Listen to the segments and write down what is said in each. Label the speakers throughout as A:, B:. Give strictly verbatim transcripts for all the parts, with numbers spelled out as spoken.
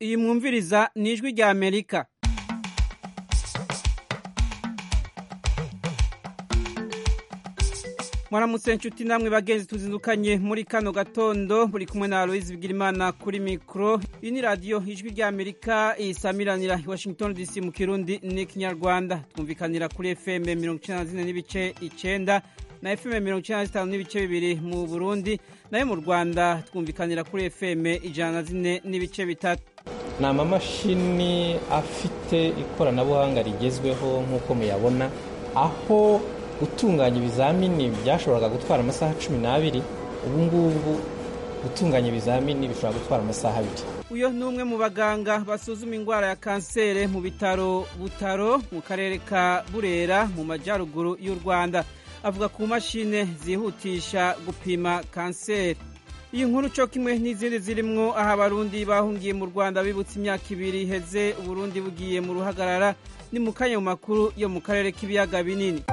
A: iyi mwumviriza ni ijwi rya Amerika. Mwaramutse nshuti namwe bagenzi tuzindukanye muri kano gatondo buri kumwe na Aloise Bigirimana kuri mikro. Iyi ni radio ijwi rya Amerika isamiranira i Washington D C mu Kirundi n'ikinyarwanda. Twumvikanira kuri F M mirongo icenda na zine n'ibice icenda na F M mirongo icenda na zitanu n'ibice bibiri mu Burundi, nayo mu Rwanda twumvikanira kuri F M ijana na zine n'ibice bitatu.
B: Ni amamashini afite ikoranabuhanga rigezweho nk'uko muyabona, aho gutunganya ibizamini byashoboraga gutwara amasaha cumi n'abiri, ubu ngubu gutunganya ibizamini bishobora gutwara amasaha abiri.
A: Uyo ni umwe mu baganga basuzuma indwara ya kansere mu bitaro Butaro mu karere ka Burera mu majyaruguru y'u Rwanda. Avuga ku mashine zihutisha gupima kanseri. Iyi nkuru cyo kimwe n'izindi zirimwo aho abarundi bahungiye mu Rwanda bibutse imyaka ibiri heze Uburundi bugiye mu ruhagarara ni mu kanya mu makuru yo mu karere k'ibiyaga binini.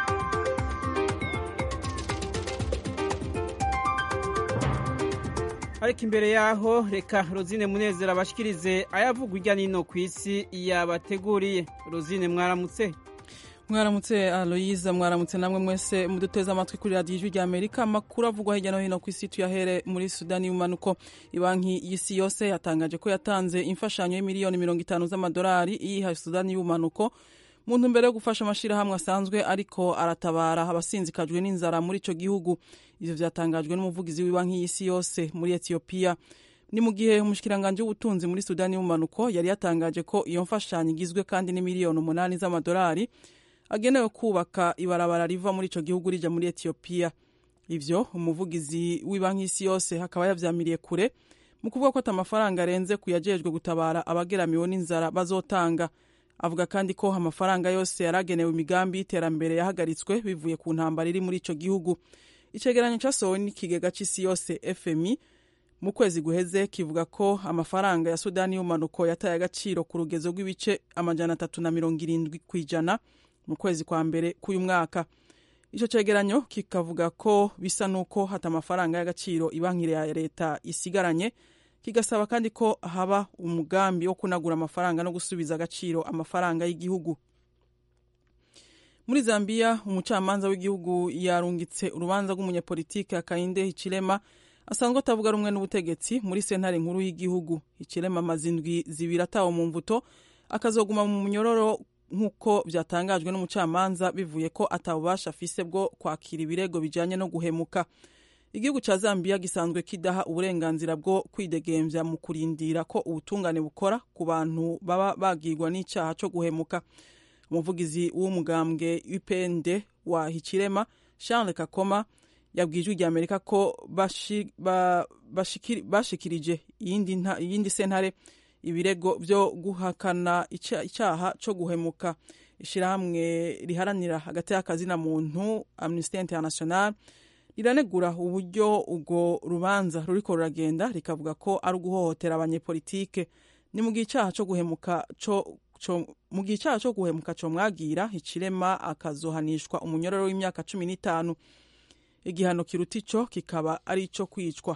A: Ariko imbere yaho reka Rosine Munezero abashikirize ayavugwa irya nino ku isi yabateguriye. Rosine, mwaramutse.
C: Mwaramutse Aloise, mwaramutse namwe mwese muduteze amatwi kuri radio ijwi rya Amerika. Makuru avugwa hirya no hino ku isi tuyahere muri Sudani y'umanuko. Ibanki y'isi yose yatangaje ko yatanze imfashanyo y'imiliyoni mirongo itanu z'amadolari iyiha Sudani y'umanuko mu ntumbero yo gufasha amashirahamwe asanzwe ariko aratabara abasinzikajwe n'inzara muri ico gihugu. Ivyo vyatangajwe n'umuvugizi w'ibanki y'isi yose muri Ethiopia. Ni mu gihe umushikiranganje w'ubutunzi muri Sudani y'umanuko yari yatangaje ko iyo mfashanyo igizwe kandi n'imiliyoni umunani z'amadolari agenewe kubaka ibarabara riva muri ico gihugu rija muri Ethiopia. Ivyo umuvugizi w'ibanki y'isi yose hakaba yavyamiriye kure mu kuvuga ko atamafaranga arenze kuyajejwe gutabara abageramiwe n'inzara bazotanga. Avuga kandi ko amafaranga yose yaragenewe imigambi y'iterambere yahagaritswe bivuye ku ntambara iri muri ico gihugu. Icegeranyo casohowe n'ikigega c'isi yose F M I mu kwezi guheze kivuga ko amafaranga ya Sudani y'umanuko yataye agaciro ku rugezo rw'ibice amajana atatu na mirongo irindwi kw'ijana mu kwezi kwa mbere k'uyu mwaka. Ico cegeranyo kikavuga ko bisa nuko hata amafaranga y'agaciro ibanki ya leta isigaranye, kigasaba kandi ko haba umugambi wo kunagura amafaranga no gusubiza agaciro amafaranga y'igihugu. Muri Zambia, umucamanza w'igihugu yarungitse urubanza rw'umunyepolitike Hakainde Hichilema asanzwe atavuga rumwe n'ubutegetsi muri sentare nkuru y'igihugu. Hichilema amazindwi zibiri atawe mu mvuto akazoguma mu munyororo nk'uko vyatangajwe n'umucamanza bivuye ko atabubasha afise bwo kwakira ibirego bijanye no guhemuka. Igihugu ca Zambia gisanzwe kidaha uburenganzira bwo kwidegemvya mu kurindira ko ubutungane bukora ku bantu baba bagirwa n'icaha co guhemuka. Umuvugizi w'umugambwe U P N D wa Hichilema, Charles Kakoma, yabwijwe rya Amerika ko bashi, ba, bashikiri, bashikirije iyindi iyindi sentare ibirego byo guhakana icyaha cyo guhemuka. Ishirahamwe riharanira hagati y'akazi na muntu Amnesty International riranegura uburyo ubwo rubanza ruriko ruragenda, rikavuga ko ari uguhohotera abanyepolitike. Ni mu gihe icyaha cyo guhemuka cyo mu gihe icyaha cyo guhemuka cyo mwagira Hichilema akazohanishwa umunyororo w'imyaka cumi n'itanu. Igihano kiruta ico kikaba ari ico kwicwa.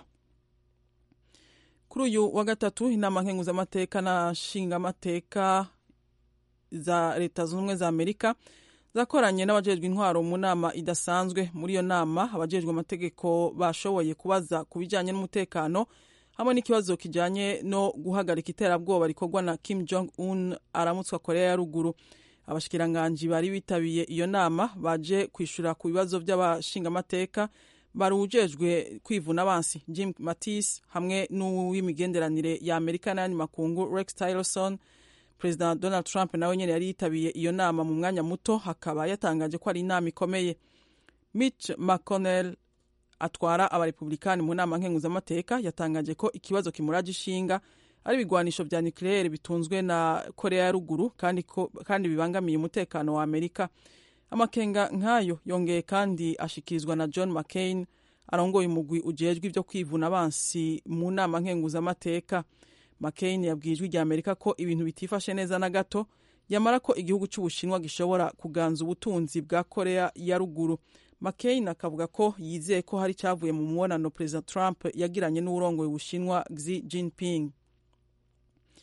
C: Kuri uyu wa gatatu inama nkenguzamateka na nshingamateka za leta zunze ubumwe za Amerika zakoranye n'abajejwe intwaro mu nama idasanzwe. Muri iyo nama abajejwe amategeko bashoboye kubaza ku bijanye n'umutekano hamwe n'ikibazo kijanye no guhagarika iterabwoba rikorwa na Kim Jong Un aramutswa Korea ya ruguru. Abashikiranganji bari bitabiye iyo nama baje kwishura ku bibazo by'abashingamateka barujejwe kwivuna abansi Jim Mattis hamwe n'uw'imigenderanire ya Amerika n'ayandi makungu Rex Tillerson. President Donald Trump nawe nyene yari yitabiye iyo nama mu mwanya muto, hakaba yatangaje ko ari inama ikomeye. Mitch McConnell atwara abarepublikani mu nama nkenguzamateka yatangaje ko ikibazo kimuraje ishinga ari ibigwanisho vya nucleaire bitunzwe na Korea ya ruguru kandi ko, kandi bibangamiye umutekano wa Amerika. Amakenga nkayo yongeye kandi ashikirizwa na John McCain arongoye umugwi ujejwe ivyo kwivuna abansi mu nama nkenguzamateka. McCain yabwijwe rya Amerika ko ibintu bitifashe neza na gato, yamara ko igihugu c'Ubushinwa gishobora kuganza ubutunzi bwa Korea ya ruguru. McCain akavuga ko yizeye ko hari cyavuye mu mubonano President Trump yagiranye n'urongoye Ubushinwa Xi Jinping.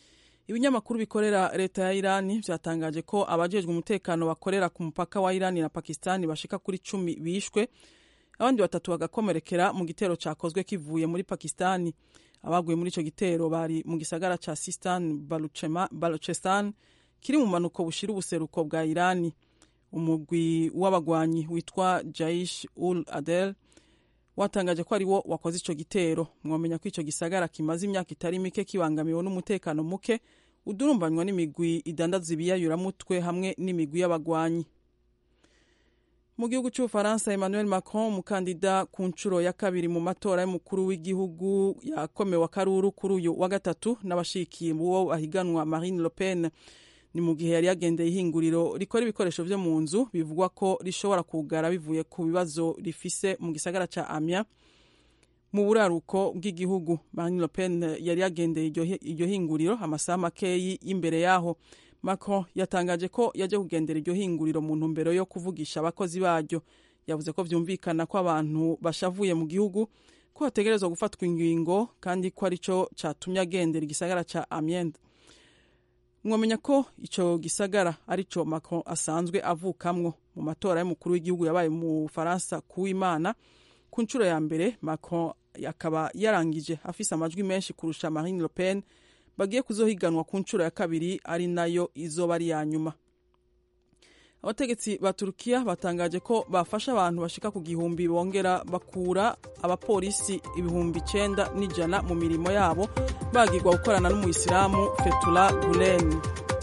C: ibinyamakuru bikorera leta ya Irani vyatangaje ko abajejwe umutekano bakorera ku mupaka wa Irani na Pakistani bashika kuri cumi bishwe, abandi batatu bagakomerekera mu gitero cakozwe kivuye muri Pakistani. Abaguye muri ico gitero bari mu gisagara ca Sistan Baluchistan kiri mu manuko bushira ubuseruko bwa Irani. Umugwi w'abagwanyi witwa Jaish ul Adel watangaje ko ari wo wakoze ico gitero. Mwomenya ko ico gisagara kimaze imyaka itari mike kibangamiwe n'umutekano muke udurumbanywa n'imigwi idandaza ibiyayuramutwe hamwe n'imigwi y'abagwanyi. Mu gihugu c'Ubufaransa, Emmanuel Macron, umukandida ku ncuro ya kabiri mu matora y'umukuru w'igihugu, yakomewe akaruru kuri uyu wa gatatu n'abashikiye mu wo ahiganwa Marine Le Pen. Ni mu gihe yari yagendeye ihinguriro rikora ibikoresho vyo mu nzu bivugwa ko rishobora kugara bivuye ku bibazo rifise mu gisagara ca Amiens mu buraruko bw'igihugu. Marine Le Pen yari yagendeye iryo hinguriro amasaha makeyi imbere yaho. Macron yatangaje ko yaje kugendera iryo hinguriro mu ntumbero yo kuvugisha abakozi baryo. Yavuze ko vyumvikana ko abantu bashavuye mu gihugu ko hategerezwa gufatwa ingingo kandi ko arico catumye agendera igisagara ca Amiens. Mwomenya ko ico gisagara arico Macron asanzwe avukamwo. Mu matora y'umukuru w'igihugu yabaye mu Faransa ku Imana ku ncuro ya mbere, Macron yakaba yarangije afise amajwi menshi kurusha Marine Le Pen bagiye kuzohiganwa ku ncuro ya kabiri ari nayo izoba ari ya nyuma. Abategetsi ba Turukiya batangaje ko bafasha abantu bashika ku gihumbi bongera bakura abapolisi ibihumbi icenda n'ijana mu mirimo yabo bagirwa gukorana n'umuyisilamu Fethullah Gulen.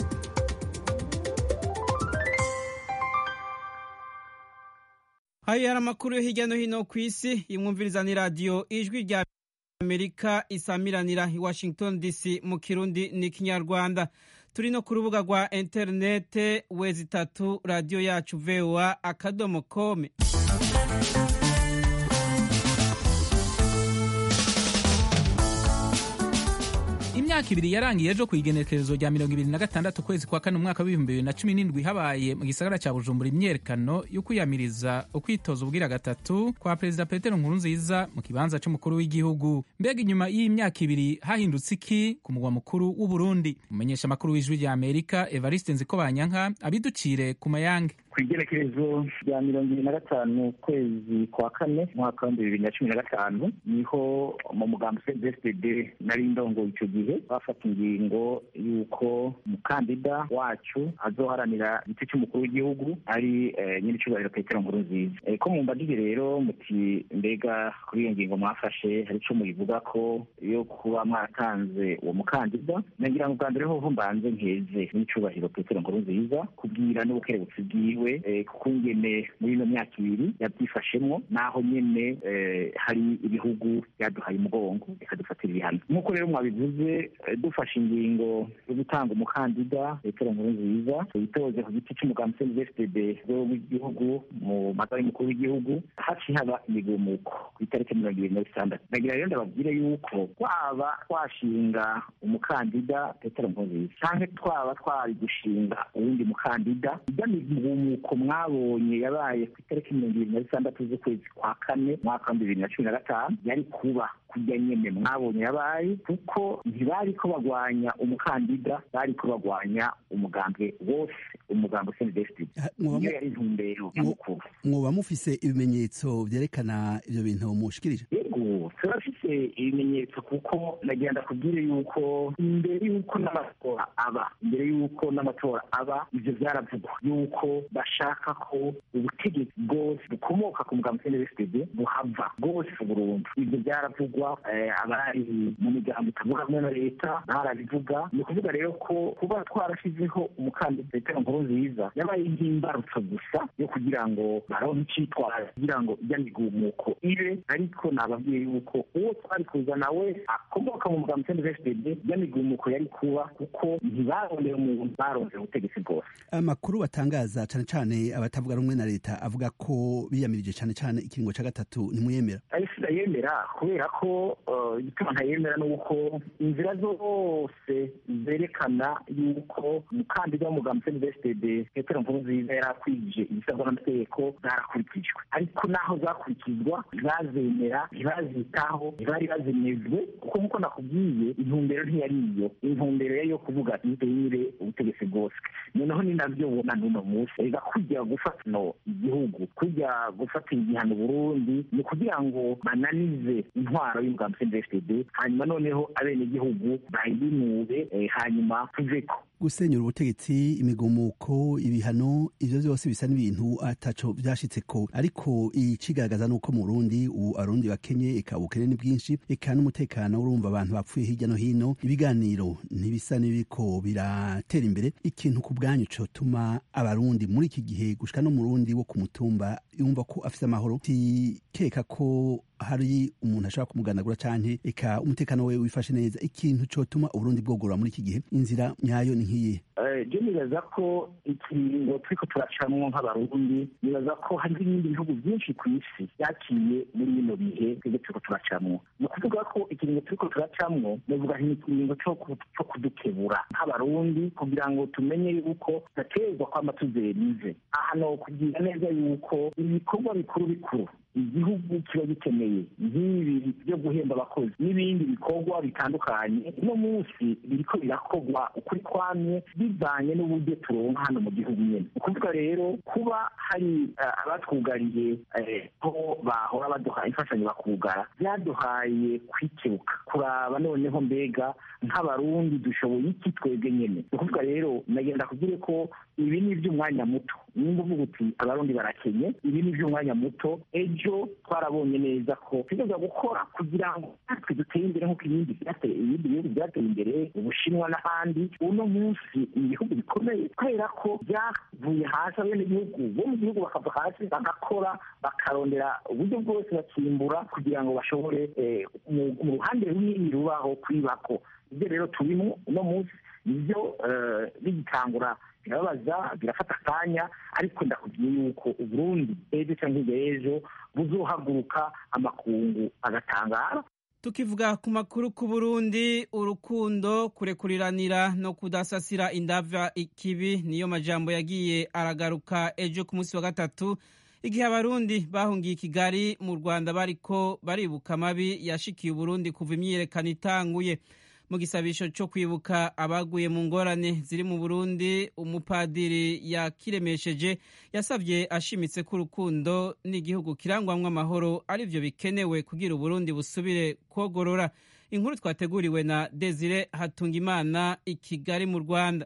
A: Hayi hari amakuru yo hirya no hino ku isi, imwumviriza ni radio Ijwi rya Amerika isamiranira i Washington D C mu Kirundi n'ikinyarwanda. Turi no ku rubuga rwa interinete wezi tatu radio yacu V O A akadomo com.
D: Imyaka ibiri yarangiye ejo kwigenekerezo rya mirongo ibiri na gatandatu kwezi kwa kane umwaka w'ibihumbi bibiri na cumi n'indwi habaye mu gisagara ca Bujumbura imyerekano yo kwiyamiriza ukwitoza ubwira gatatu kwa Perezida Petero Nkurunziza mu kibanza c'umukuru w'igihugu. Mbega inyuma y'imyaka ibiri hahindutse iki ku mugwa mukuru w'u Burundi? Umumenyesha makuru w'Ijwi rya Amerika Evariste Nzikobanyanka abiducire ku mayange.
E: Kwigenekerezo rya mirongo ibiri na gatanu kwezi kwa kane umwaka wa bibiri na cumi na gatanu niho mu mugambi C D F D nari ndongo ico gihe bafata ingingo yuko umukandida wacu azoharanira igiti cy'umukuru w'igihugu ari eh, nyiri cyubahiro Petero Nkurunziza. Eh, ko mu mbagije rero muti mbega kuri iyo ngingo mwafashe hari cyo muyivuga ko yo kuba mwaratanze uwo mukandida, nagira ngo bwa mbere ho mbanze nkeze nyiri cyubahiro Petero Nkurunziza kubwira n'ubukerebutsi bwiwe Eh, kuko ngene muri ino myaka ibiri yabyifashemwo naho nyene eh, hari ibihugu yaduhaye umugongo bikadufatira ibihano. Nk'uko rero mwabivuze, eh, dufashe ingingo yo gutanga umukandida Petero Nkurunziza yitoze ku giti cy'umugambi C D F D w'igihugu mu matora y'umukuru w'igihugu, haciye haba imigumuko ku itariki mirongo ibiri na gatandatu. Nagira rero ndababwire yuko twaba twashinga umukandida Petero Nkurunziza canke twaba twari gushinga uwundi mukandida, imigumuko ko mwabonye yabaye ku itariki mirongo ibiri na gatandatu z'ukwezi kwa kane mwaka wa bibiri na cumi na gatanu yari kuba kujya nyene mwabonye yabaye, kuko ntibari ko bagwanya umukandida, bari ko bagwanya umugambi wose, umugambi C D F D. Niyo yari intumbero y'umukuru.
F: Mwoba mufise ibimenyetso vyerekana ivyo bintu mushikirije?
E: Yego, turafise ibimenyetso kuko nagenda kubwire yuko imbere yuko n'amatora aba imbere yuko n'amatora aba ivyo vyaravugwa yuko bashaka ko ubutegetsi bwose bukomoka ku mugambi C D F D buhava bwose burundu. Ivyo vyaravugwa, abari mu migambi itavuga hamwe na leta barabivuga. Ni ukuvuga rero ko kuba twarashizeho umukandida Petero Nkurunziza yabaye nk'imbarutso gusa yo kugira ngo baronke icitwara kugira ngo ijya migumuko ibe, ariko nababwiye yuko uwo twari kuza nawe akomoka mu mugambi C D F D ijya migumuko yari kuba, kuko ntibarondera umuntu, barondera ubutegetsi bwose.
F: Amakuru batangaza cane cane abatavuga rumwe na leta avuga ko biyamirije cane cane ikiringo ca gatatu, ntimuyemera?
E: Ariko ndayemera kubera ko igituma ntayemera nuko inzira zose zerekana yuko umukandida w'umugambi C D F D Petero Nkurunziza yarakwije ibisabwa n'amategeko zarakurikijwe, ariko naho zakurikizwa ntibazemera, ntibazitaho, bari bazinezwe kuko nk'uko nakubwiye intumbero ntiyari iyo intumbero yari yo kuvuga ati duhindure ubutegetsi bwose noneho ni nabyo ubona n'uno munsi ega kujya gufata no igihugu kujya gufata igihano Burundi ni kugira ngo bananize intwaro y'umugambi C N D D F D D hanyuma noneho abenegihugu bayinure eh, hanyuma tuveko
F: gusenyura ubutegetsi imigumuko ibihano ivyo vyose bisa n'ibintu ataco vyashitseko ariko icigaragaza nuko mu Burundi ubu arundi bakenye eka ubukene ni bwinshi eka n'umutekano urumva abantu bapfuye hirya no hino ibiganiro ntibisa n'ibiko biratera imbere ikintu ku bwanyu cotuma abarundi muri iki gihe gushika no mu Burundi wo ku mutumba yumva ko afise amahoro tikeka ko hari umuntu ashaka kumuganagura canke eka umutekano we wifashe neza ikintu cotuma Uburundi bwogora muri iki gihe inzira nyayo ni nkiye
E: je nibaza ko ikiringo turiko turacamwo nk'abarundi nibaza ko hari ibindi bihugu byinshi ku isi byakiye muri bino bihe twebwe turiko turacamwo ni ukuvuga ko ikiringo turiko turacamwo novuga nti ikiringo co kudukebura nk'abarundi kugira ngo tumenye yuko tudaterwa kwama tuzerenize aha no kugira neza yuko ibikorwa bikuru bikuru igihugu kiba gikeneye nk'ibi byo guhemba abakozi n'ibindi bikorwa bitandukanye uno munsi biriko birakorwa ukuri kwamye bivanye n'uburyo turonka hano mu gihugu nyene ukuvuga rero kuba hari abatwugariye ko bahora baduha imfashanyo bakugara byaduhaye kwikebuka kuraba noneho mbega nk'abarundi dushoboye iki twebwe nyene ukuvuga rero nagenda kugira ko ibi ni iby'umwanya muto nimba uvuga uti abarundi barakenye ibi ni iby'umwanya muto ejo twarabonye neza ko tugeza gukora kugira ngo natwe duteye imbere nk'uko ibindi byateye ibindi bihugu byateye imbere ubushinwa n'ahandi uno munsi ibihugu bikomeye kubera ko byavuye hasi abenegihugu bo mu gihugu bakava hasi bagakora bakarondera uburyo bwose bakimbura kugira ngo bashobore mu ruhande runini rubaho kwibako ibyo rero turimo uno munsi nibyo bigitangura birababaza birafata akanya ariko ndakubwiye yuko Uburundi ejo cyangwa hirya y'ejo buzohaguruka amakungu agatangara.
A: Tukivuga ku makuru ku Burundi urukundo kurekuriranira no kudasasira indava ikibi niyo majambo yagiye aragaruka ejo ku munsi wa gatatu igihe abarundi bahungiye Kigali mu Rwanda bariko baribuka mabi yashikiye Burundi kuva imyiyerekano itanguye mu gisabisho cyo kwibuka abaguye mu ngorane ziri mu Burundi umupadiri yakiremesheje yasabye ashimitse ko urukundo n'igihugu kirangwamwe amahoro arivyo bikenewe kugira Burundi busubire kogorora inkuru twateguriwe na Desire Hatungimana i Kigali mu Rwanda.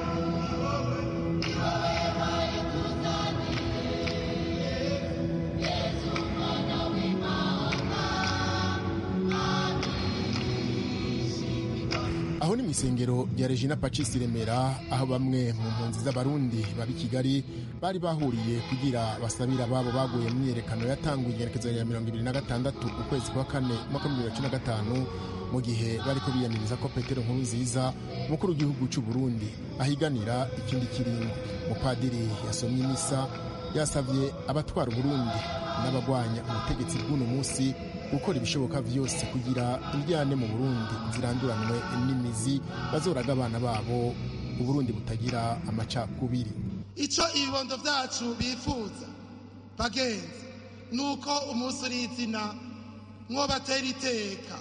G: aho ni mw'isengero rya Regina Pacis Remera aho bamwe mu mpunzi z'abarundi bari Kigali bari bahuriye kugira basabira ababo baguye mu myiyerekano yatanguye igerekezo ya mirongo ibiri na gatandatu ukwezi kwa kane mwaka w'ibihumbi bibiri na cumi na gatanu mu gihe bariko biyamiriza ko Petero Nkurunziza umukuru w'igihugu cy'u Burundi ahiganira ikindi kiringo. Umupadiri yasomye imisa yasavye abatwara Burundi n'abagwanya ubutegetsi bw'uno munsi gukora ibishoboka vyose kugira indyane mu Burundi ziranduranwe n'imizi bazoraga abana babo Uburundi butagira amacakubiri.
H: Ico ibibondo vyacu bifuza bagenzi nuko umunsi urizina mwobatera iteka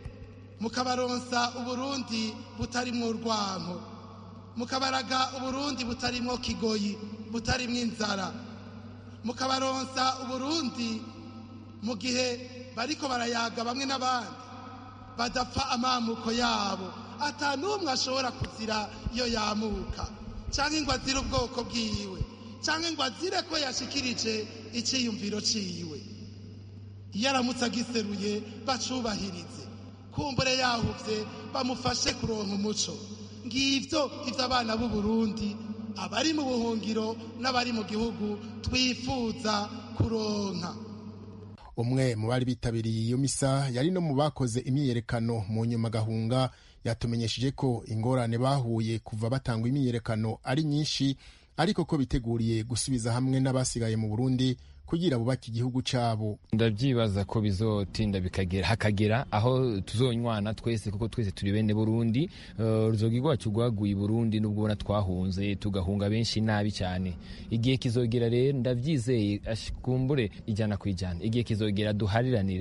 H: mukabaronsa Uburundi butarimwo urwanko mukabaraga Uburundi butarimwo kigoyi butarimwo inzara mukabaronsa Uburundi mu gihe bariko barayaga bamwe n'abandi badapfa amamuko yabo atanumwe ashobora kuzira iyo yamuka canke ngo azire ubwoko bwiwe canke ngo azire ko yashikirije iciyumviro ciwe iyo aramutse agiseruye bacubahirize kumbure yahuvye bamufashe kuronka umuco ngivyo ivyo abana b'u Burundi abari mu buhungiro n'abari mu gihugu twifuza kuronka.
G: Umwe mu bari bitabiriye iyo misa yari no mu bakoze imyiyerekano mu nyuma gahunga yatumenyesheje ko ingorane bahuye kuva batanga imyiyerekano ari nyinshi ariko ko biteguriye gusubiza hamwe n'abasigaye mu Burundi kugira bubake igihugu cabo.
I: Ndavyibaza ko bizotinda bikagera hakagera aho tuzonywana twese kuko twese turi bene Burundi. Uh, ruzogi rwacu rwaguye Burundi nubwo bona twahunze tugahunga benshi nabi cyane. Igihe kizogera rero ndavyizeye ashikumbure ijana kwijana. Igihe kizogera duhariranire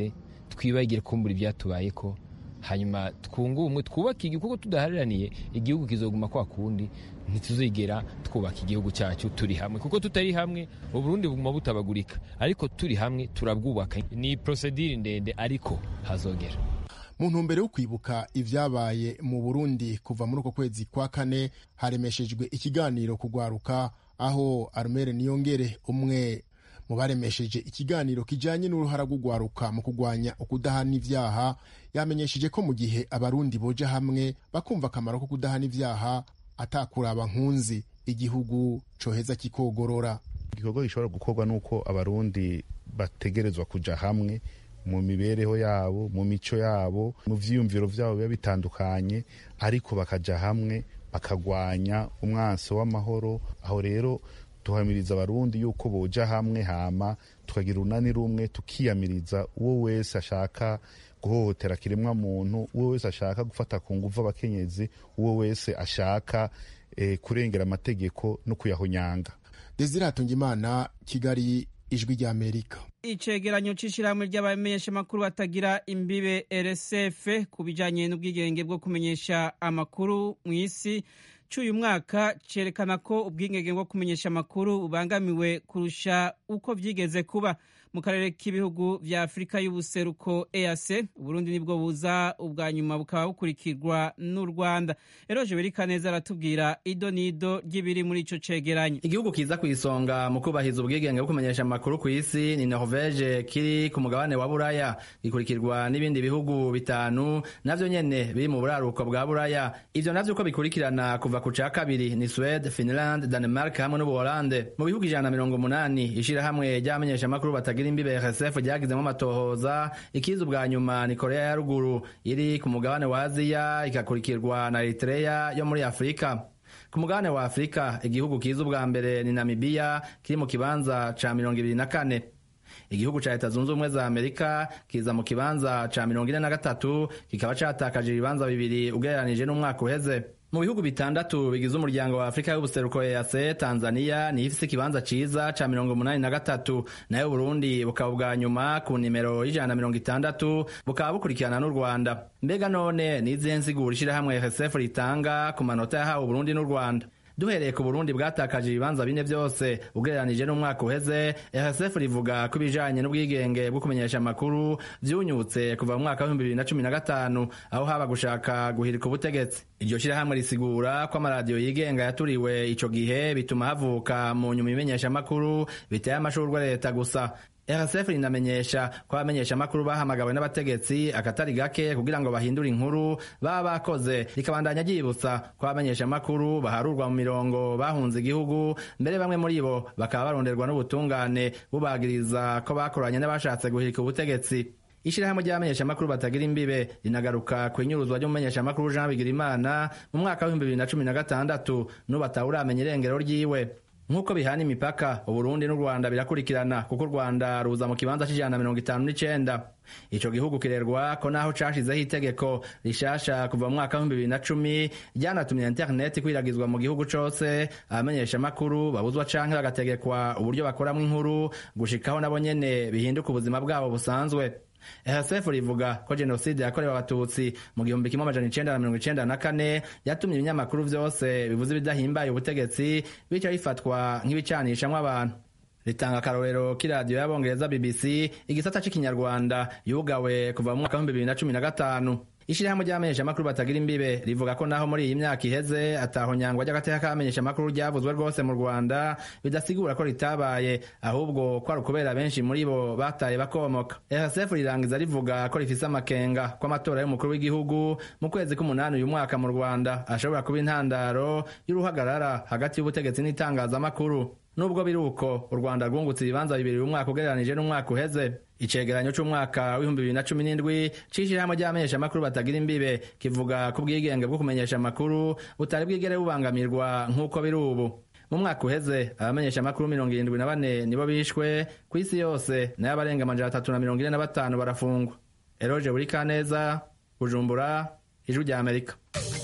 I: twibagire kumbura ibyatubaye ko hanyuma twunge ubumwe twubake igihugu kuko tudahariraniye igihugu kizoguma kwa kundi ntituzigera twubaka igihugu cyacu turi hamwe kuko tutari hamwe uburundi buguma butabagurika ariko turi hamwe turabwubaka ni procedure ndende ariko hazogera
G: mu ntumbero yo kwibuka ivyabaye mu Burundi kuva muri uko kwezi kwa kane haremeshejwe ikiganiro kugwaruka aho Armel Niyongere umwe mu baremesheje ikiganiro kijanye n'uruhara rw'ugwaruka mu kugwanya ukudahana ivyaha yamenyesheje ko mu gihe abarundi boja hamwe bakumva akamaro ko kudahana ivyaha atakuraba nkunzi igihugu coheza kikogorora.
J: Igikorwa gishobora gukorwa nuko abarundi bategerezwa kuja hamwe mu mibereho yabo, mu mico yabo, mu vyiyumviro vyabo biba bitandukanye, ariko bakaja hamwe bakagwanya umwanso w'amahoro. Aho rero tuhamiriza abarundi yuko boja hamwe hama tukagira unani rumwe tukiyamiriza uwo wese ashaka guhohotera kiremwa muntu, uwo wese ashaka gufata ku nguvu abakenyezi, uwo wese ashaka eh, kurengera amategeko no kuyahonyanga.
G: Desire Hatungimana, Kigali, Ijwi rya Amerika.
A: Icegeranyo c'ishirahamwe ry'abamenyesha makuru batagira imbibe R S F kubijanye n'ubwigenge bwo kumenyesha amakuru mu isi cy'uyu mwaka cerekana ko ubwigenge bwo kumenyesha amakuru ubangamiwe kurusha uko vyigeze kuba mu karere k'ibihugu vya Afrika y'ubuseruko E A C. Uburundi nibwo buza ubwa nyuma bukaba bukurikirwa n'u Rwanda. Eroje Berikaneza aratubwira ido nido ry'ibiri muri ico cegeranyo.
K: Igihugu kiza kwisonga mu kubahiza ubwigenge bwo kumenyesha amakuru ku isi ni Norvege, kiri ku mugabane wa Buraya, gikurikirwa n'ibindi bihugu bitanu navyo nyene biri mu buraruko bwa Buraya. Ivyo navyo ko bikurikirana kuva ku ca kabiri ni Sweden, Finland, Denmark hamwe n'Ubuholande. Mu bihugu ijana na mirongo umunani ishirahamwe ry'abamenyesha amakuru batagira imbibe R S F ryagizemo amatohoza, ikiza ubwa nyuma ni Korea ya ruguru iri ku mugabane wa Aziya, ikakurikirwa na Eritrea yo muri Afrika. Ku mugabane wa Afrika igihugu kiza ubwa mbere ni Namibia, kiri mu kibanza ca mirongo ibiri na kane. Igihugu ca Leta Zunze Ubumwe za Amerika kiza mu kibanza ca mirongo ine na gatatu, kikaba catakaje ibibanza bibiri ugereranije n'umwaka uheze. Mu bihugu bitandatu bigize umuryango wa Afrika y'ubuseruko E A C, Tanzania ni ifise ikibanza ciza ca mirongo umunani na gatatu, nayo Burundi bukaba bwa nyuma ku nimero y'ijana na mirongo itandatu, bukaba bukurikirana n'u Rwanda. Mbega none ni izihe nsiguro ishirahamwe R S F ritanga ku manota yahawe Burundi n'u Rwanda? Duhereye ku Burundi bwatakaje ibibanza bine vyose ugereranije n'umwaka uheze, R S F rivuga ko ibijanye n'ubwigenge bwo kumenyesha amakuru vyunyutse kuva mu mwaka wa bibiri na cumi na gatanu aho haba gushaka guhirika ubutegetsi. Iryo shirahamwe risigura ko amaradiyo yigenga yaturiwe ico gihe bituma havuka mu nyuma imenyesha amakuru biteye amashurwe leta gusa. R S F rinamenyesha ko abamenyesha amakuru bahamagawe n'abategetsi akatari gake kugira ngo bahindure inkuru baba bakoze, rikabandanya ryibutsa ko abamenyesha amakuru baharurwa mu mirongo bahunze igihugu, mbere bamwe muri bo bakaba baronderwa n'ubutungane bubagiriza ko bakoranye n'abashatse guhirika ubutegetsi. Ishirahamwe ry'abamenyesha amakuru batagira imbibe rinagaruka ku inyuruzwa ry'umumenyesha amakuru Jean Bigirimana mu mwaka wa bibiri na cumi na gatandatu n'ubatawuramenya irengero ryiwe. Nkuko bihana imipaka, Uburundi n'u Rwanda birakurikirana kuko u Rwanda ruza mu kibanza c'ijana na mirongo itanu n'icenda. Ico gihugu kirerwa ko naho cashizeho itegeko rishasha kuva mu mwaka wa bibiri na cumi ryanatumye internet kwiragizwa mu gihugu cose, abamenyesha amakuru babuzwa canke bagategekwa uburyo bakoramwo inkuru gushikaho nabo nyene bihinduka ubuzima bwabo busanzwe. R S F rivuga ko jenoside yakorewe abatutsi mu gihumbi kimwe amajana icenda na mirongo icenda na kane yatumye ibinyamakuru vyose bivuze ibidahimbaye ubutegetsi bica bifatwa nk'ibicanishamwo abantu. Ritanga akarorero k'iradiyo y'abongereza B B C, igisata c'ikinyarwanda yugawe kuva mu mwaka wa bibiri na cumi na gatanu. Ishirahamwe ry'abamenyesha amakuru batagira imbibe rivuga ko naho muri iyi myaka iheze ataho nyangwa ry'agateka k'abamenyesha amakuru ryavuzwe rwose mu Rwanda, bidasigura ko ritabaye, ahubwo ko ari ukubera benshi muri bo bataye bakomoka. R S F rirangiza rivuga ko rifise amakenga ko amatora y'umukuru w'igihugu mu kwezi k'umunani uyu mwaka mu Rwanda ashobora kuba intandaro y'uruhagarara hagati y'ubutegetsi n'itangazamakuru. Nubwo biruko u Rwanda rwungutse ibibanza bibiri umwaka ugereranije n'umwaka uheze. Icegeranyo c'umwaka w'ibihumbi bibiri na cumi n'indwi c'ishirahamwe ry'abamenyesha amakuru batagira imbibe kivuga ko ubwigenge bwo kumenyesha amakuru butari bwigere bubangamirwa nk'uko biri ubu. Mu mwaka uheze abamenyesha amakuru mirongo irindwi na bane nibo bishwe ku isi yose, nayo abarenga amajana atatu na mirongo ine na batanu barafungwa. Eroje Burikaneza, Bujumbura, Ijwi rya Amerika.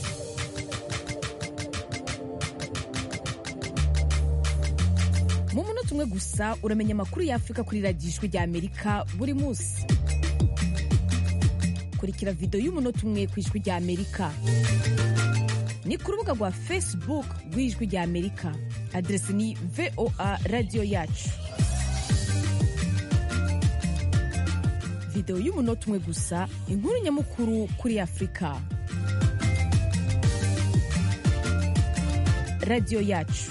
L: Mu munota umwe gusa uramenya amakuru ya Afrika kuri radiyo Ijwi rya Amerika buri munsi. kurikira video y'umunota umwe ku ijwi rya Amerika. Ni ku rubuga rwa Facebook rw'ijwi rya Amerika. Adresi ni V O A radio yacu. Video y'umunota umwe gusa, inkuru nyamukuru kuri Afrika. Radio yacu.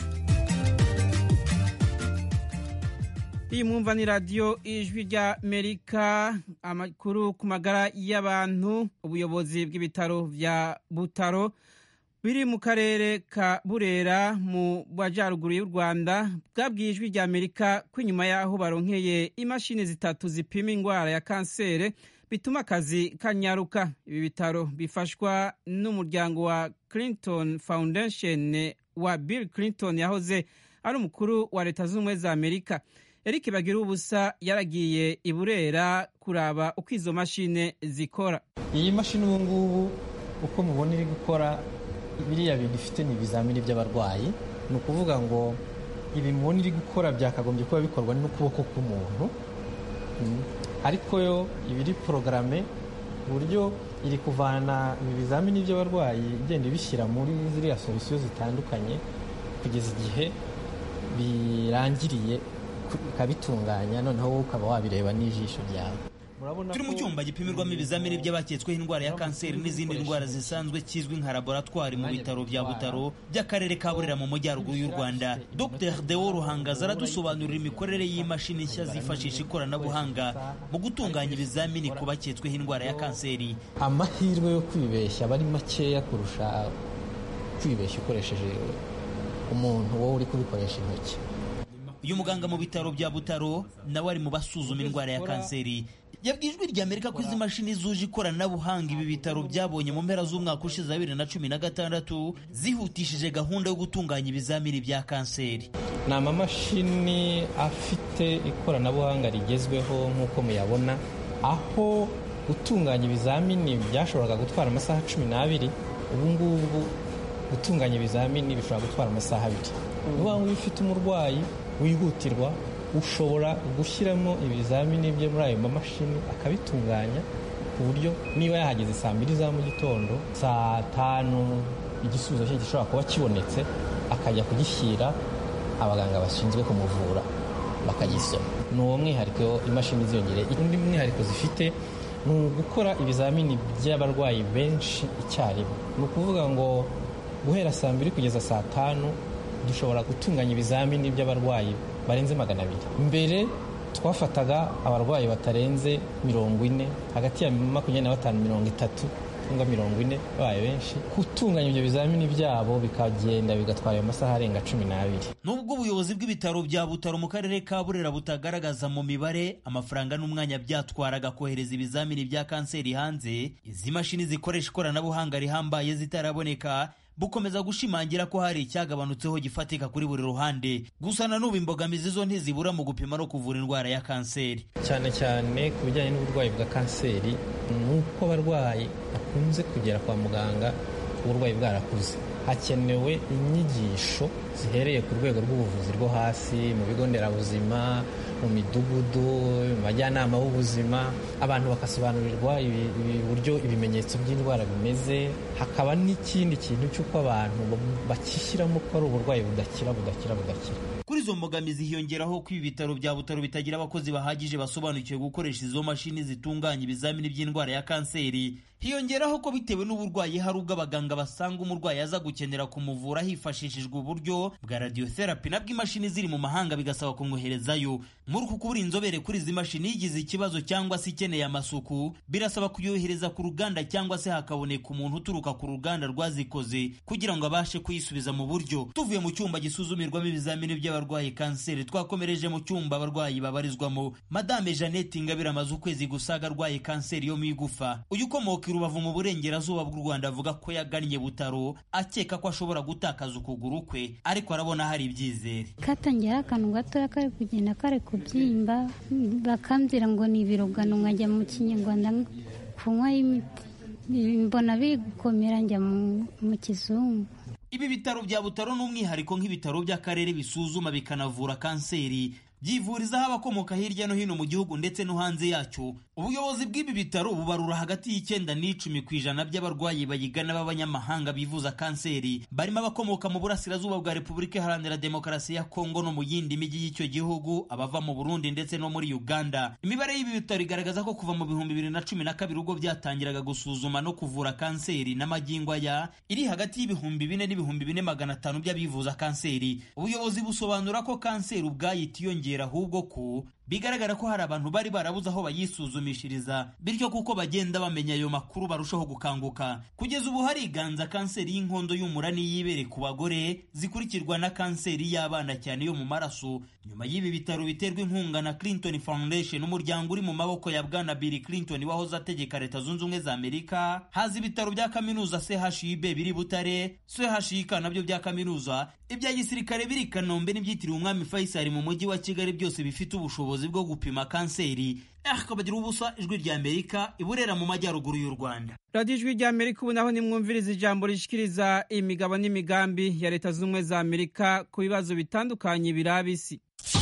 A: Iyi mwumva ni radio ijwi rya Amerika, amakuru ku magara y'abantu. Ubuyobozi bw'ibitaro vya Butaro biri mu karere ka Burera mu Majyaruguru y'u Rwanda bwabwiye ijwi rya Amerika ko inyuma yaho baronkeye imashini zitatu zipima indwara ya kansere bituma akazi kanyaruka. Ibi bitaro bifashwa n'umuryango wa Clinton Foundation wa Bill Clinton yahoze ari umukuru wa Leta Zunze Ubumwe za Amerika. Eric Bagirubusa yaragiye i Burera kuraba uko izo mashine zikora.
B: Iyi mashini ubu ngubu uko mubona iri gukora biriya bintu ifite ni ibizamini by'abarwayi. Ni ukuvuga ngo ibi mubona iri gukora byakagombye kuba bikorwa n'ukuboko k'umuntu, ariko yo ibiri porogaramu uburyo iri kuvana ibi bizamini by'abarwayi igenda ibishyira muri ziriya solusiyo zitandukanye kugeza igihe birangiriye ikabitunganya, noneho wowe ukaba wabireba n'ijisho ryawe.
M: Turi mu cyumba gipimirwamo ibizamini by'abaketsweho indwara ya kanseri n'izindi ndwara zisanzwe kizwi nka laboratwari mu bitaro bya Butaro by'akarere ka Burera mu Majyaruguru y'u Rwanda. Dr Deo Ruhangaza aradusobanurira imikorere y'imashini nshya zifashisha ikoranabuhanga mu gutunganya ibizamini ku baketsweho indwara ya kanseri.
B: Amahirwe yo kwibeshya bari makeya kurusha kwibeshya ukoresheje umuntu wowe uri kubikoresha intoki.
M: Uyu muganga mu bitaro bya Butaro nawe ari mu basuzuma indwara ya kanseri. Yabwiye ijwi rya Amerika ko izi mashini zuje ikoranabuhanga ibi bitaro byabonye mu mpera z'umwaka ushize wa bibiri na cumi na gatandatu zihutishije gahunda yo gutunganya ibizamini bya kanseri.
B: Ni amamashini afite ikoranabuhanga rigezweho nk'uko muyabona, aho gutunganya ibizamini byashoboraga gutwara amasaha cumi n'abiri, ubu ngubu gutunganya ibizamini bishobora gutwara amasaha abiri. Niba ufite umurwayi wihutirwa ushobora gushyiramo ibizamini bye muri ayo mamashini akabitunganya ku buryo niba yahageze saa mbiri za mu gitondo, saa tanu igisubizo cye gishobora kuba kibonetse, akajya kugishyira abaganga bashinzwe kumuvura bakagisoma. Ni uwo mwihariko imashini ziyongereye. Undi mwihariko zifite ni ugukora ibizamini by'abarwayi benshi icyarimwe. Ni ukuvuga ngo guhera saa mbiri kugeza saa tanu dushobora gutunganya ibizamini by'abarwayi barenze magana abiri. Mbere twafataga abarwayi batarenze mirongo ine, hagati ya makumyabiri na batanu mirongo itatu cyangwa mirongo ine babaye benshi. Gutunganya ibyo bizamini byabo bikagenda bigatwara amasaha arenga cumi n'abiri.
M: Nubwo ubuyobozi bw'ibitaro bya Butaro mu karere ka Burera butagaragaza mu mibare amafaranga n'umwanya byatwaraga kohereza ibizamini bya kanseri hanze, izi mashini zikoresha ikoranabuhanga rihambaye zitaraboneka, bukomeza gushimangira ko hari icyagabanutseho gifatika kuri buri ruhande. Gusa na n'ubu imbogamizi zo ntizibura mu gupima no kuvura indwara ya kanseri.
B: Cyane cyane ku bijyanye n'uburwayi bwa kanseri, ni uko abarwayi bakunze kugera kwa muganga uburwayi bwarakuze. Hakenewe inyigisho zihereye ku rwego rw'ubuvuzi rwo hasi, mu bigo nderabuzima, mu midugudu, mu majyanama b'ubuzima, abantu bakasobanurirwa uburyo ibimenyetso by'indwara bimeze. Hakaba n'ikindi kintu cy'uko abantu bakishyiramo ko ari uburwayi budakira budakira budakira.
M: Kuri izo mbogamizi hiyongeraho ko ibi bitaro bya Butaro bitagira abakozi bahagije basobanukiwe gukoresha izo mashini zitunganya ibizamini by'indwara ya kanseri. Hiyongeraho ko bitewe n'uburwayi hari ubwo abaganga basanga umurwayi aza gukenera kumuvura hifashishijwe uburyo bwa radiotherapy, nabwo imashini ziri mu mahanga bigasaba kumwoherezayo. Muri uku kubura inzobere kuri izi mashini yigize ikibazo cyangwa se ikeneye amasuku, birasaba kuyohereza ku ruganda cyangwa se hakaboneka umuntu uturuka ku ruganda rwazikoze kugira ngo abashe kuyisubiza mu buryo. Tuvuye mu cyumba gisuzumirwamo ibizamini by'abarwayi kanseri, twakomereje mu cyumba abarwayi babarizwamo. Madame Jeannette Ingabire amaze ukwezi gusaga arwaye kanseri yo mu igufa. Uyu ukomoka i Rubavu mu burengerazuba bw'u Rwanda avuga ko yagannye Butaro akeka ko ashobora gutakaza ukuguru kwe, ariko arabona hari ibyizere.
N: Katangira akantu gatoya kari kugenda kare kubyimba, bakambwira ngo ni ibirogano, nkajya mu Kinyarwanda kunywa imiti, mbona biri gukomera njya mu Kizungu.
M: Ibi bitaro bya Butaro n'umwihariko nk'ibitaro by'akarere bisuzuma bikanavura kanseri byivurizaho abakomoka hirya no hino mu gihugu ndetse no hanze yacyo. Ubuyobozi bw'ibi bitaro bubarura hagati y'icyenda n'icumi ku ijana by'abarwayi bayigana b'abanyamahanga bivuza kanseri, barimo abakomoka mu burasirazuba bwa Repubulika Iharanira Demokarasi ya Kongo no mu yindi mijyi y'icyo gihugu, abava mu Burundi ndetse no muri Uganda. Imibare y'ibi bitaro igaragaza ko kuva mu bihumbi bibiri na cumi na kabiri ubwo byatangiraga gusuzuma no kuvura kanseri n'amagingo aya iri hagati y'ibihumbi bine n'ibihumbi bine magana atanu by'abivuza kanseri. Ubuyobozi busobanura ko kanseri ubwayo itiyongera, ahubwo ko bigaragara ko hari abantu bari barabuze aho bayisuzumishiriza, bityo kuko bagenda bamenya ayo makuru barushaho gukanguka. Kugeza ubu hariganza kanseri y'inkondo y'umura n'iy'ibere ku bagore, zikurikirwa na kanseri y'abana cyane yo mu maraso. Nyuma y'ibi bitaro biterwa inkunga na Clinton Foundation, umuryango uri mu maboko ya bwana Bill Clinton wahoze ategeka Leta Zunze Ubumwe za Amerika, haza ibitaro bya kaminuza C H U B biri Butare, C H U K nabyo bya kaminuza, ibya gisirikare biri Kanombe n'ibyitiriwe Umwami Faisal mu mujyi wa Kigali, byose bifite ubushobozi bwo gupima kanseri. Akabagira ubusa, Ijwi rya Amerika, Iburera mu majyaruguru y'u Rwanda.
A: Radio Ijwi rya Amerika, ubu naho nimwumviriza ijambo rishikiriza imigabo n'imigambi ya Leta Zunze Ubumwe za Amerika ku bibazo bitandukanye birabisi.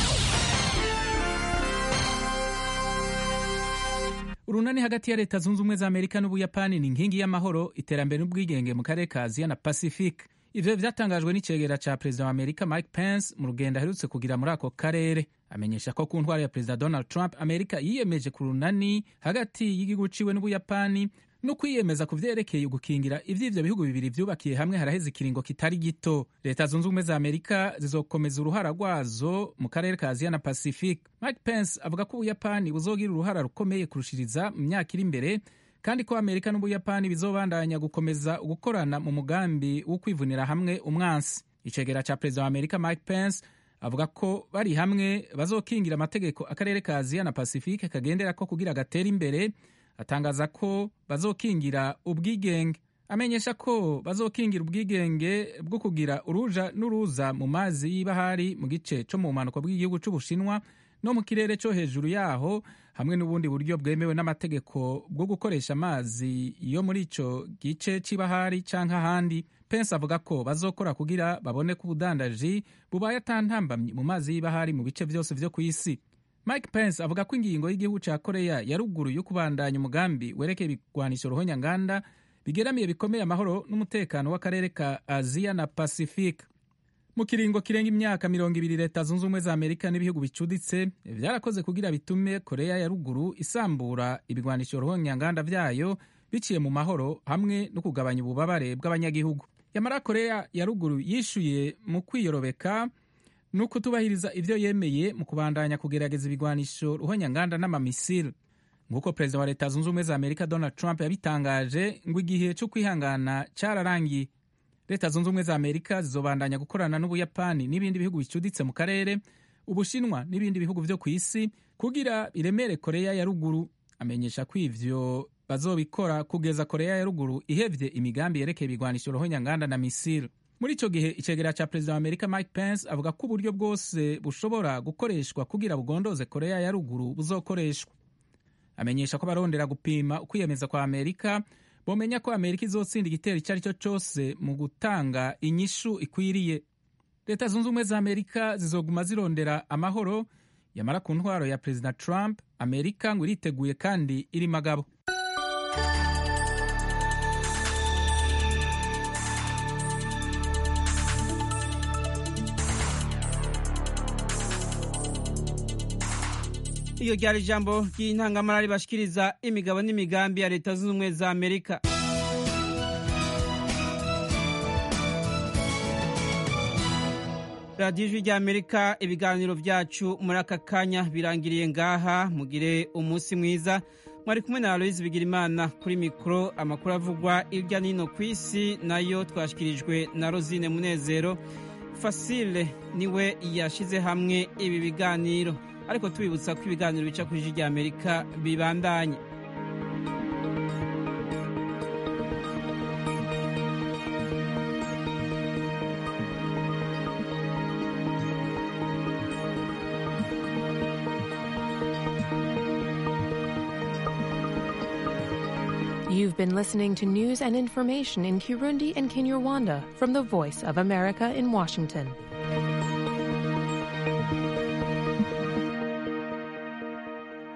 D: Urunani hagati ya Leta Zunze Ubumwe za Amerika n'Ubuyapani ni inkingi y'amahoro, iterambere n'ubwigenge mu karere ka Aziya na Pacific. Ivyo vyatangajwe n'icegera ca Perezida wa Amerika Mike Pence mu rugendo aherutse kugira muri ako karere. Amenyesha ko ku ntwaro ya Perezida Donald Trump, Amerika yiyemeje ku runani hagati y'igihugu ciwe n'Ubuyapani no kwiyemeza ku vyerekeye gukingira ivy'ivyo bihugu bibiri vyubakiye hamwe haraheze ikiringo kitari gito. Leta Zunze Ubumwe za Amerika zizokomeza uruhara rwazo mu karere ka Aziya na Pacific. Mike Pence avuga ko Ubuyapani buzogira uruhara rukomeye kurushiriza mu myaka iri imbere, kandi ko Amerika n'Ubuyapani bizobandanya gukomeza gukorana mu mugambi wo kwivunira hamwe umwansi. Icegera ca Perezida wa Amerika Mike Pence avuga ko bari hamwe bazokingira amategeko akarere ka Aziya na Pacific kagendera ko kugira gatera imbere. Atangaza ko bazokingira ubwigenge. Amenyesha ko bazokingira ubwigenge bwo kugira uruja n'uruza mu mazi y'ibahari mu gice co mu bumanuko bw'igihugu c'Ubushinwa no mu kirere co hejuru yaho, hamwe n'ubundi buryo bwemewe n'amategeko bwo gukoresha amazi yo muri ico gice c'ibahari canke ahandi. Pence avuga ko bazokora kugira babone ko ubudandaji bubaye atantambamye mu mazi y'ibahari mu bice vyose vyo kw'isi. Mike Pence avuga ko ingingo y'igihugu ca Korea ya ruguru yo kubandanya umugambi werekeye ibigwanisho ruhonyanganda bigeramiye bikomeye amahoro n'umutekano w'akarere ka Aziya na Pacific. Mu kiringo kirenga imyaka mirongo ibiri, Leta Zunze Ubumwe za Amerika n'ibihugu bicuditse vyarakoze kugira bitume Korea ya ruguru isambura ibigwanisho ruhonyanganda vyayo biciye mu mahoro hamwe no kugabanya ububabare bw'abanyagihugu. Yamara Korea ya ruguru yishuye mu kwiyorobeka no kutubahiriza ivyo yemeye mu kubandanya kugerageza ibigwanisho ruhonyanganda n'amamisile. Nguko Perezida wa Leta Zunze Ubumwe za Amerika Donald Trump yabitangaje ngo igihe cyo kwihangana cararangiye. Leta Zunze Ubumwe za Amerika zizobandanya gukorana n'Ubuyapani n'ibindi bihugu bicuditse mu karere, Ubushinwa n'ibindi bihugu vyo kw'isi kugira biremere Korea ya ruguru. Amenyesha ko ivyo bazobikora kugeza Korea ya ruguru ihevye imigambi yerekeye ibigwanisho ruhonyanganda na misile. Muri ico gihe icegera ca Perezida wa Amerika Mike Pence avuga ko uburyo bwose bushobora gukoreshwa kugira bugondoze Korea ya ruguru buzokoreshwa. Amenyesha ko barondera gupima ukwiyemeza kwa Amerika bomenya ko Amerika izotsinda igitero icyo ari cyo cyose mu gutanga inyishu ikwiriye. Leta Zunze Ubumwe za Amerika zizoguma zirondera amahoro, yamara ku ntwaro ya Perezida Trump, Amerika ngo iriteguye kandi iri magabo.
A: Iyo ryari ijambo ry'intangamara bashikiriza imigabo n'imigambi ya Leta Zunze Ubumwe za Amerika. Radio Ijwi rya Amerika, ibiganiro vyacu muri aka kanya birangiriye ngaha. Mugire umunsi mwiza. Mwari kumwe na Aloise Bigirimana kuri mikro. Amakuru avugwa irya nino kw'isi nayo twashikirijwe na Rosine Munezero. Fasile niwe yashize hamwe ibi biganiro. Ariko tubibutsa ko ibiganiro bica kuri Ijwi rya Amerika bibandanye.
O: You've been listening to news and information in Kirundi and Kinyarwanda from the Voice of America in Washington.